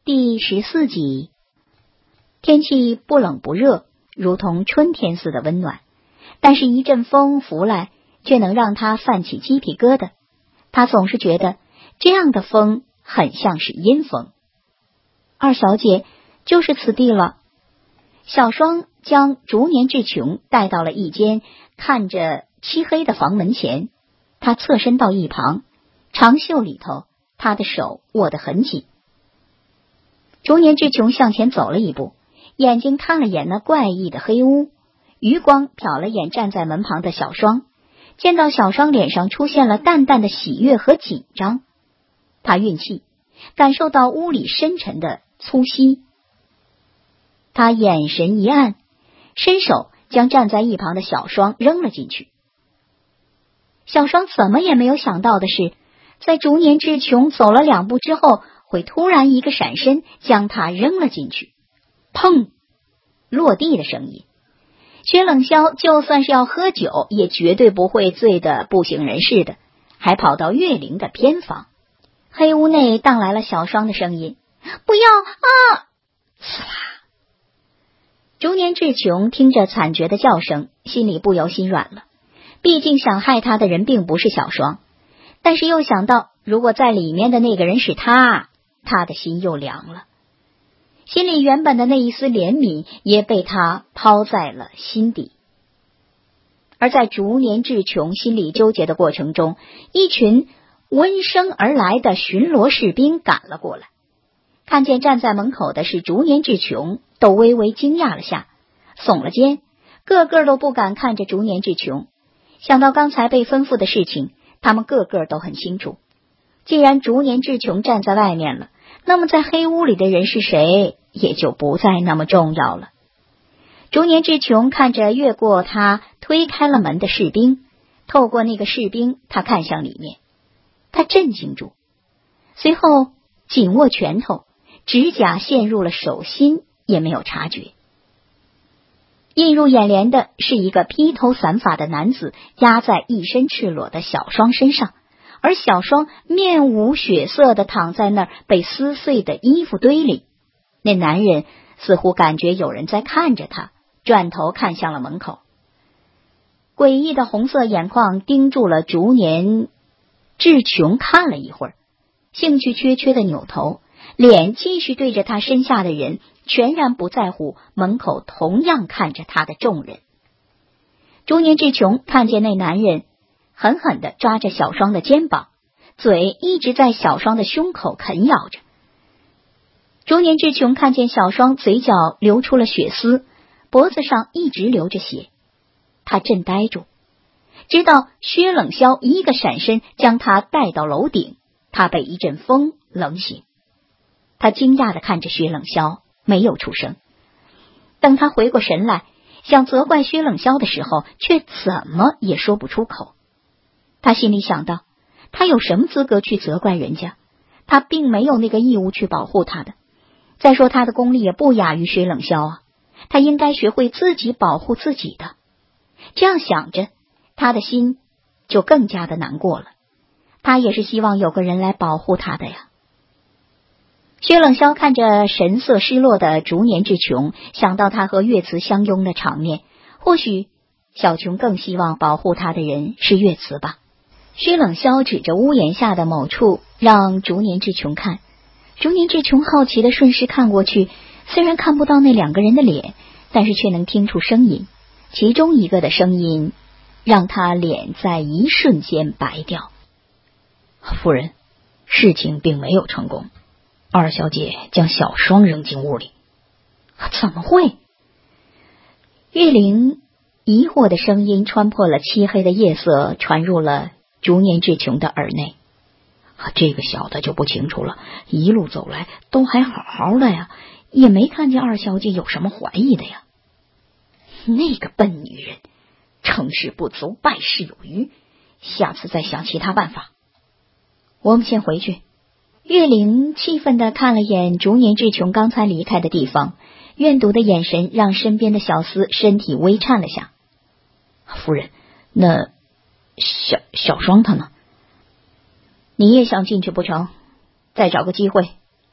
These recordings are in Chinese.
第14集。天气不冷不热，如同春天似的温暖，但是一阵风拂来，却能让他泛起鸡皮疙瘩。他总是觉得这样的风很像是阴风。二小姐就是此地了。小双将逐年至琼带到了一间看着漆黑的房门前，他侧身到一旁，长袖里头他的手握得很紧。逐年至琼向前走了一步，眼睛看了眼那怪异的黑屋，余光瞟了眼站在门旁的小双，见到小双脸上出现了淡淡的喜悦和紧张。他运气，感受到屋里深沉的粗息。他眼神一暗，伸手将站在一旁的小双扔了进去。小双怎么也没有想到的是，在逐年至琼走了2步之后，会突然一个闪身将他扔了进去。砰！落地的声音。薛冷霄就算是要喝酒，也绝对不会醉得不省人事的，还跑到岳灵的偏房。黑屋内荡来了小双的声音：“不要啊！”呲啦！逐年至琼听着惨绝的叫声，心里不由心软了。毕竟想害他的人并不是小双，但是又想到如果在里面的那个人是他的心又凉了。心里原本的那一丝怜悯也被他抛在了心底。而在逐年至琼心里纠结的过程中，一群温声而来的巡逻士兵赶了过来，看见站在门口的是逐年至琼，都微微惊讶了下，耸了肩，个个都不敢看着逐年至琼。想到刚才被吩咐的事情，他们个个都很清楚，既然逐年至琼站在外面了，那么在黑屋里的人是谁也就不再那么重要了。逐年至琼看着越过他推开了门的士兵，透过那个士兵他看向里面，他震惊住，随后紧握拳头，指甲陷入了手心也没有察觉。映入眼帘的是一个披头散发的男子压在一身赤裸的小双身上，而小双面无血色的躺在那儿被撕碎的衣服堆里。那男人似乎感觉有人在看着他，转头看向了门口。诡异的红色眼眶盯住了逐年至琼看了一会儿，兴趣缺缺的扭头，脸继续对着他身下的人，全然不在乎门口同样看着他的众人。逐年至琼看见那男人狠狠地抓着小双的肩膀，嘴一直在小双的胸口啃咬着。逐年至琼看见小双嘴角流出了血丝，脖子上一直流着血，他震呆住，直到薛冷霄一个闪身将他带到楼顶，他被一阵风冷醒。他惊讶地看着薛冷霄，没有出声。等他回过神来，想责怪薛冷霄的时候，却怎么也说不出口。他心里想到，他有什么资格去责怪人家？他并没有那个义务去保护他的。再说他的功力也不亚于薛冷霄啊，他应该学会自己保护自己的。这样想着，他的心就更加的难过了。他也是希望有个人来保护他的呀。薛冷霄看着神色失落的逐年至琼，想到他和岳慈相拥的场面，或许小琼更希望保护他的人是岳慈吧。薛冷霄指着屋檐下的某处让逐年至琼看，逐年至琼好奇的顺势看过去，虽然看不到那2个人的脸，但是却能听出声音，其中一个的声音让他脸在一瞬间白掉。 夫人，事情并没有成功，二小姐将小双扔进屋里。 怎么会？岳灵疑惑的声音穿破了漆黑的夜色，传入了逐年至琼的耳内。 这个小的就不清楚了，一路走来都还好好的呀，也没看见二小姐有什么怀疑的呀。 那个笨女人，成事不足败事有余，下次再想其他办法。我们先回去。岳灵气愤地看了眼逐年至琼刚才离开的地方，怨毒的眼神让身边的小厮身体微颤了下。 夫人，那小双她呢？ 你也想进去不成？再找个机会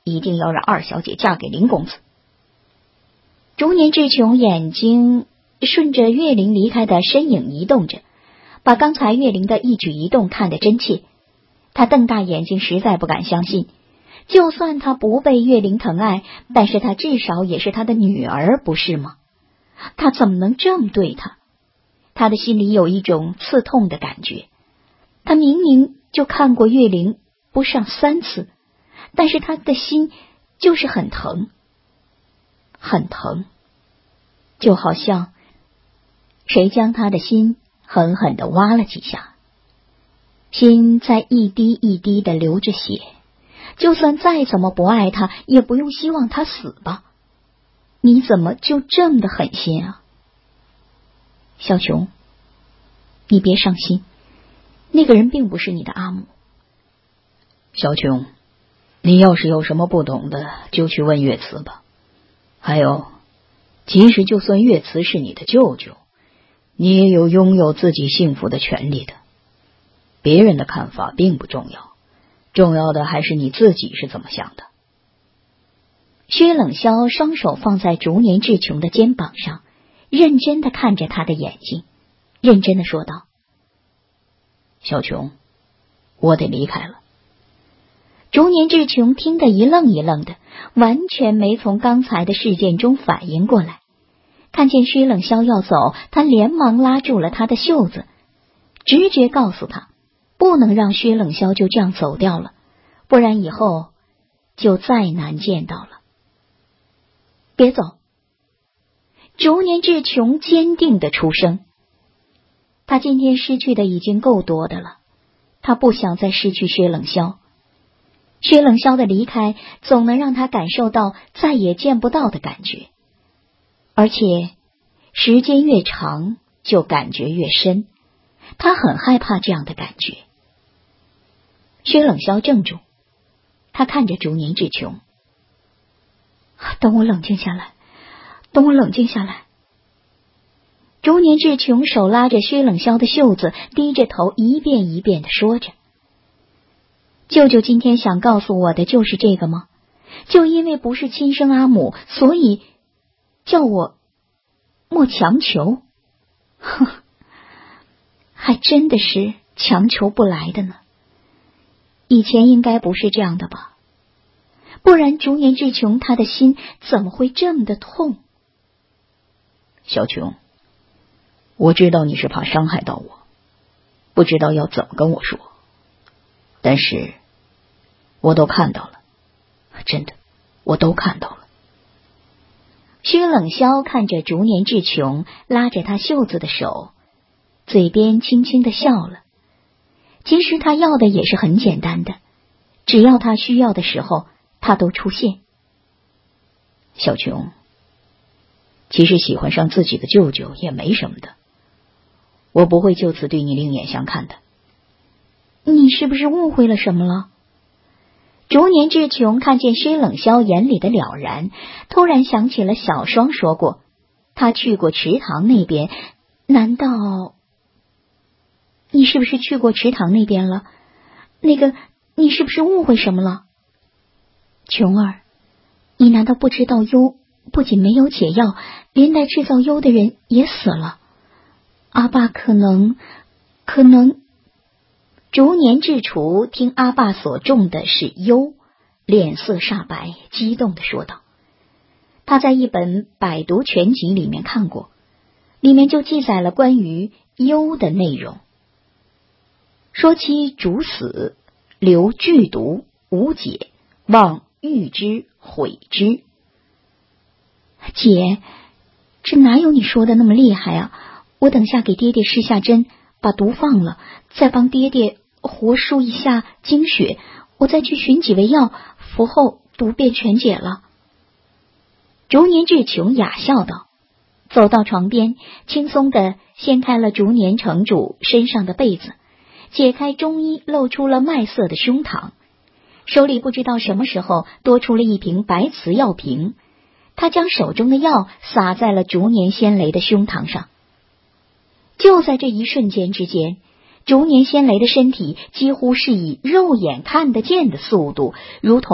一定要让二小姐嫁给林公子。 逐年志琼眼睛顺着月玲离开的身影移动着，把刚才月玲的一举一动看得真切。他瞪大眼睛，实在不敢相信，就算他不被月玲疼爱，但是他至少也是他的女儿，不是吗？他怎么能这么对他？他的心里有一种刺痛的感觉。他明明就看过月玲不上3次，但是他的心就是很疼，很疼，就好像谁将他的心狠狠地挖了几下，心在一滴一滴地流着血，就算再怎么不爱他，也不用希望他死吧？你怎么就这么的狠心啊？小琼，你别伤心，那个人并不是你的阿母。 小琼，你要是有什么不懂的，就去问岳慈吧。还有，即使就算岳慈是你的舅舅，你也有拥有自己幸福的权利的。别人的看法并不重要，重要的还是你自己是怎么想的。 薛冷霄双手放在逐年志琼的肩膀上，认真地看着他的眼睛，认真地说道： 小琼，我得离开了。 逐年志琼听得一愣一愣的，完全没从刚才的事件中反应过来。看见薛冷霄要走，他连忙拉住了他的袖子，直觉告诉他，不能让薛冷霄就这样走掉了，不然以后就再难见到了。别走！逐年志琼坚定地出声。他今天失去的已经够多的了，他不想再失去薛冷霄。薛冷霄的离开总能让他感受到再也见不到的感觉，而且时间越长就感觉越深，他很害怕这样的感觉。薛冷霄怔住，他看着逐年志琼，等我冷静下来，等我冷静下来。逐年志琼手拉着薛冷霄的袖子，低着头一遍一遍地说着，舅舅今天想告诉我的就是这个吗？就因为不是亲生阿母，所以叫我莫强求？哼，还真的是强求不来的呢。以前应该不是这样的吧？不然逐年志琼他的心怎么会这么的痛？ 小琼，我知道你是怕伤害到我，不知道要怎么跟我说，但是我都看到了，真的，我都看到了。 薛冷霄看着逐年志琼拉着他袖子的手，嘴边轻轻地笑了。其实他要的也是很简单的，只要他需要的时候，他都出现。 小琼，其实喜欢上自己的舅舅也没什么的，我不会就此对你另眼相看的。 你是不是误会了什么了？逐年志琼看见薛冷霄眼里的了然，突然想起了小双说过，他去过池塘那边，难道……你是不是去过池塘那边了？那个，你是不是误会什么了？琼儿，你难道不知道幽不仅没有解药，连带制造幽的人也死了？阿爸可能……逐年志除听阿爸所中的是幽，脸色煞白，激动地说道。他在一本百毒全集里面看过，里面就记载了关于幽的内容，说其主死，流剧毒，无解，望欲之毁之。姐，这哪有你说的那么厉害啊？我等下给爹爹施下针，把毒放了，再帮爹爹活输一下精血，我再去寻几味药，服后毒便全解了。逐年志琼哑笑道，走到床边，轻松地掀开了逐年城主身上的被子，解开中衣，露出了麦色的胸膛，手里不知道什么时候多出了一瓶白瓷药瓶，他将手中的药洒在了逐年仙雷的胸膛上。就在这一瞬间之间，逐年仙雷的身体几乎是以肉眼看得见的速度，如同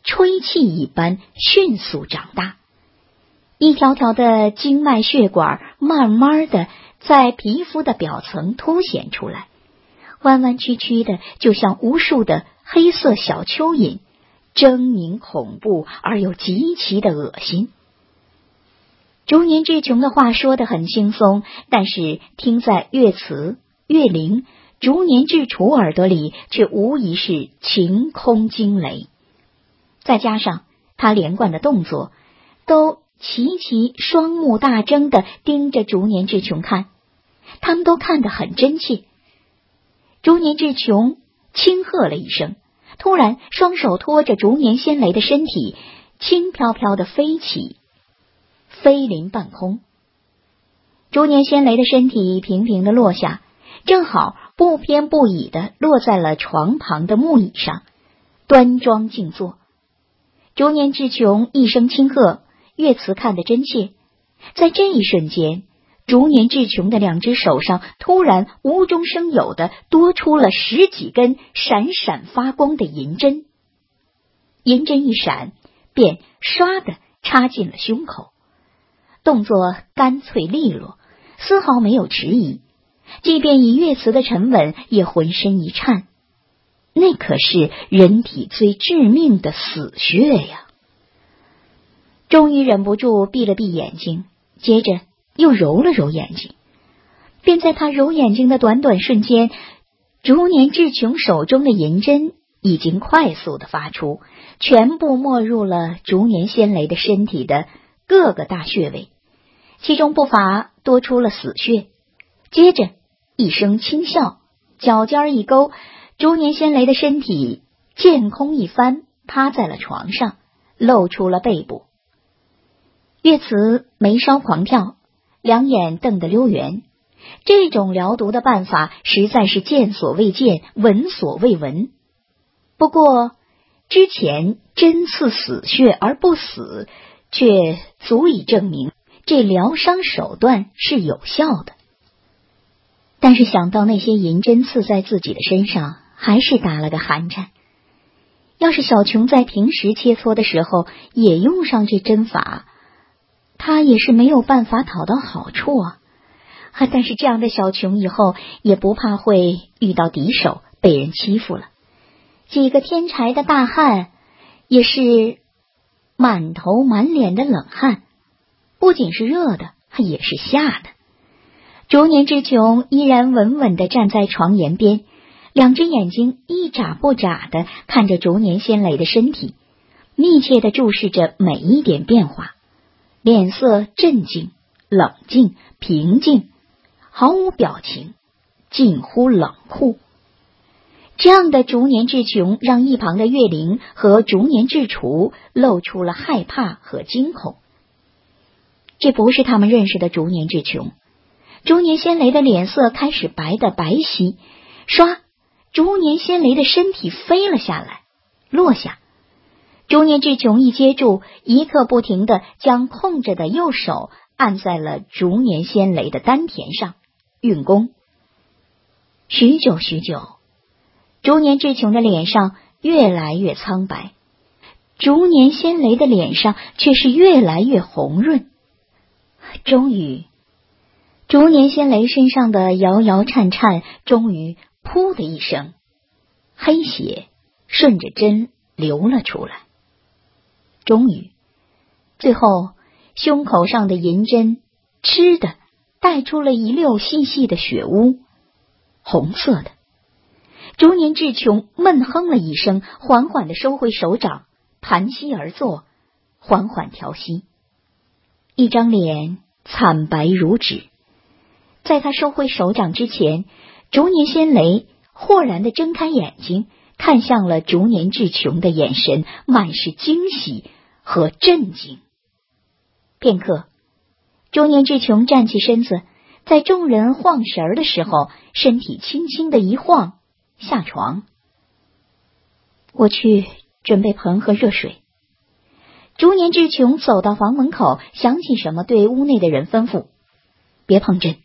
吹气一般迅速长大，一条条的经脉血管慢慢的在皮肤的表层凸显出来，弯弯曲曲的，就像无数的黑色小蚯蚓，狰狞恐怖而又极其的恶心。竹年志琼的话说得很轻松，但是听在岳慈、岳灵、竹年志楚耳朵里，却无疑是晴空惊雷。再加上他连贯的动作，都齐齐双目大睁地盯着竹年志琼看，他们都看得很真切。竹年志琼轻喝了一声，突然双手托着竹年仙雷的身体，轻飘飘地飞起，飞临半空。竹年仙雷的身体平平地落下，正好不偏不倚地落在了床旁的木椅上，端庄静坐。竹年志琼一声轻喝，岳慈看得真切。在这一瞬间，竹年志琼的两只手上突然无中生有的多出了10几根闪闪发光的银针，银针一闪，便唰的插进了胸口，动作干脆利落，丝毫没有迟疑。即便以岳慈的沉稳，也浑身一颤。那可是人体最致命的死穴呀！终于忍不住闭了闭眼睛，接着又揉了揉眼睛。便在他揉眼睛的短短瞬间，竹年志琼手中的银针已经快速的发出，全部没入了竹年仙雷的身体的各个大穴位，其中不乏多出了死穴。接着一声轻笑，脚尖一勾，竹年仙雷的身体剑空一翻，趴在了床上，露出了背部。岳慈眉梢狂跳，两眼瞪得溜圆。这种疗毒的办法实在是见所未见，闻所未闻。不过之前针刺死穴而不死，却足以证明这疗伤手段是有效的。但是想到那些银针刺在自己的身上，还是打了个寒颤。要是小琼在平时切磋的时候也用上这针法，他也是没有办法讨到好处啊。但是这样的小琼以后也不怕会遇到敌手，被人欺负了。几个天柴的大汉也是满头满脸的冷汗，不仅是热的，也是吓的。竹年志琼依然稳稳地站在床沿边，两只眼睛一眨不眨地看着竹年仙雷的身体，密切地注视着每一点变化，脸色镇静、冷静、平静，毫无表情，近乎冷酷。这样的竹年志琼让一旁的岳灵和竹年志楚露出了害怕和惊恐。这不是他们认识的竹年志琼。竹年仙雷的脸色开始白的白皙，唰，竹年仙雷的身体飞了下来，落下。竹年志琼一接住，一刻不停地将空着的右手按在了竹年仙雷的丹田上，运功。许久许久，竹年志琼的脸上越来越苍白，竹年仙雷的脸上却是越来越红润。终于，竹年仙雷身上的摇摇颤颤，终于噗的一声，黑血顺着针流了出来。终于，最后胸口上的银针吃的带出了一溜细细的血污，红色的。竹年志琼闷哼了一声，缓缓地收回手掌，盘膝而坐，缓缓调息。一张脸惨白如纸。在他收回手掌之前，竹年仙雷豁然地睁开眼睛，看向了竹年志琼的眼神满是惊喜和震惊。片刻，竹年志琼站起身子，在众人晃神儿的时候，身体轻轻的一晃，下床。我去准备盆和热水。竹年志琼走到房门口，想起什么，对屋内的人吩咐：别碰针。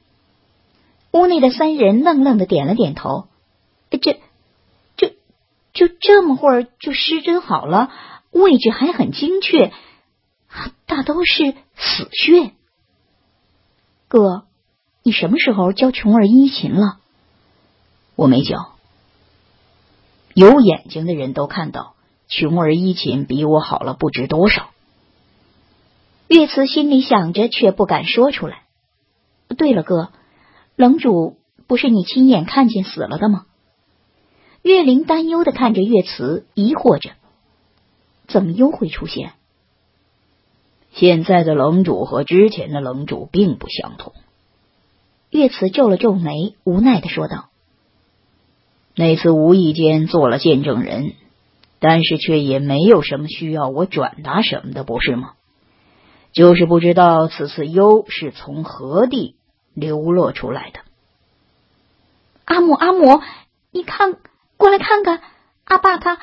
屋内的3人愣愣的点了点头。 就这么会儿就施针好了，位置还很精确，大都是死穴。哥，你什么时候教琼儿医琴了？ 我没教。有眼睛的人都看到，琼儿医琴比我好了不知多少。 岳慈心里想着，却不敢说出来。对了，哥，冷主不是你亲眼看见死了的吗？岳灵担忧地看着岳慈，疑惑着，怎么又会出现？ 现在的冷主和之前的冷主并不相同。 岳慈皱了皱眉，无奈地说道： 那次无意间做了见证人，但是却也没有什么需要我转达什么的，不是吗？就是不知道此次幽是从何地流落出来的。 阿母，你看，过来看看，阿爸他。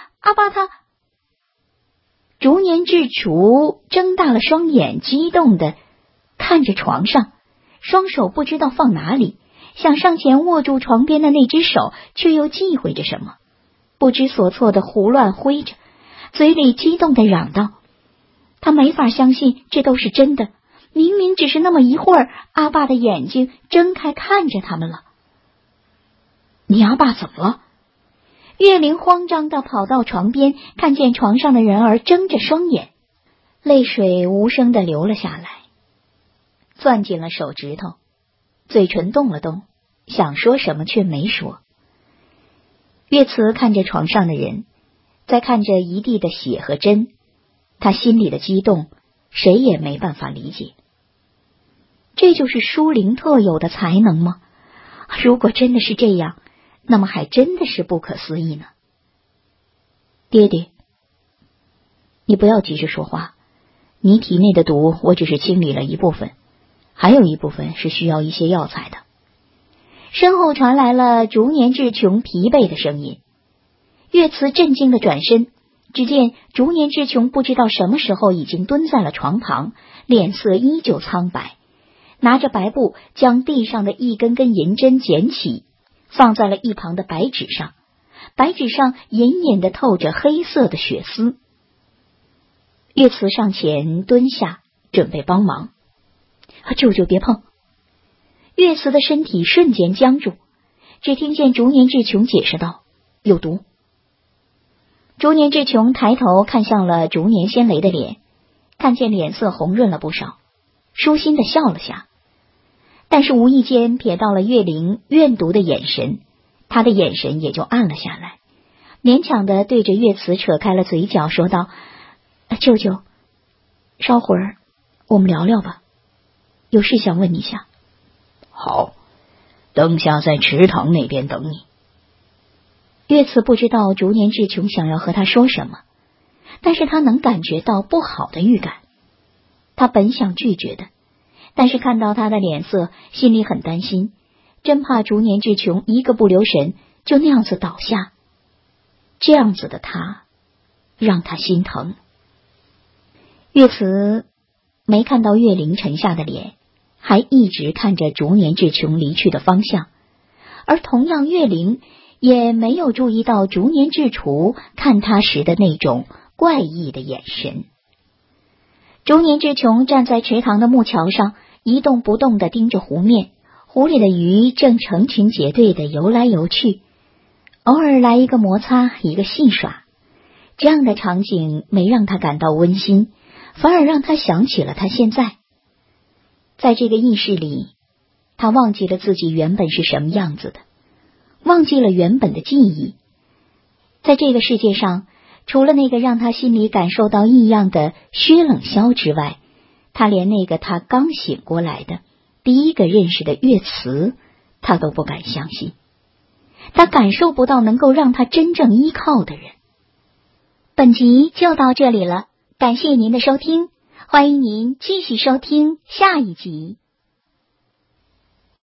逐年至厨睁大了双眼，激动地看着床上，双手不知道放哪里，想上前握住床边的那只手，却又忌讳着什么，不知所措地胡乱挥着，嘴里激动地嚷道：他没法相信这都是真的，明明只是那么一会儿，阿爸的眼睛睁开看着他们了。你阿爸怎么了？岳灵慌张地跑到床边，看见床上的人儿睁着双眼，泪水无声地流了下来，攥紧了手指头，嘴唇动了动，想说什么却没说。岳慈看着床上的人，再看着一地的血和针，他心里的激动谁也没办法理解。这就是舒灵特有的才能吗？如果真的是这样，那么还真的是不可思议呢。爹爹，你不要急着说话，你体内的毒我只是清理了一部分，还有一部分是需要一些药材的。身后传来了逐年至琼疲惫的声音。岳慈震惊的转身，只见逐年至琼不知道什么时候已经蹲在了床旁，脸色依旧苍白，拿着白布将地上的一根根银针捡起，放在了一旁的白纸上，白纸上隐隐地透着黑色的血丝。岳慈上前蹲下，准备帮忙。舅舅别碰！岳慈的身体瞬间僵住，只听见逐年至琼解释道：有毒。逐年至琼抬头看向了逐年先雷的脸，看见脸色红润了不少，舒心地笑了下，但是无意间瞥到了岳灵怨毒的眼神，他的眼神也就暗了下来，勉强地对着岳慈扯开了嘴角，说道：舅舅，稍会儿我们聊聊吧，有事想问你下。 好，等下在池塘那边等你。 岳慈不知道逐年至琼想要和他说什么，但是他能感觉到不好的预感。他本想拒绝的，但是看到他的脸色，心里很担心，真怕逐年至琼一个不留神就那样子倒下。这样子的他，让他心疼。岳慈没看到岳灵沉下的脸，还一直看着逐年至琼离去的方向，而同样岳灵也没有注意到逐年至琼看他时的那种怪异的眼神。逐年至琼站在池塘的木桥上，一动不动地盯着湖面，湖里的鱼正成群结队地游来游去，偶尔来一个摩擦，一个戏耍。这样的场景没让他感到温馨，反而让他想起了他现在。在这个意识里，他忘记了自己原本是什么样子的，忘记了原本的记忆。在这个世界上，除了那个让他心里感受到异样的薛冷霄之外，他连那个他刚醒过来的第一个认识的岳慈，他都不敢相信。他感受不到能够让他真正依靠的人。本集就到这里了，感谢您的收听，欢迎您继续收听下一集。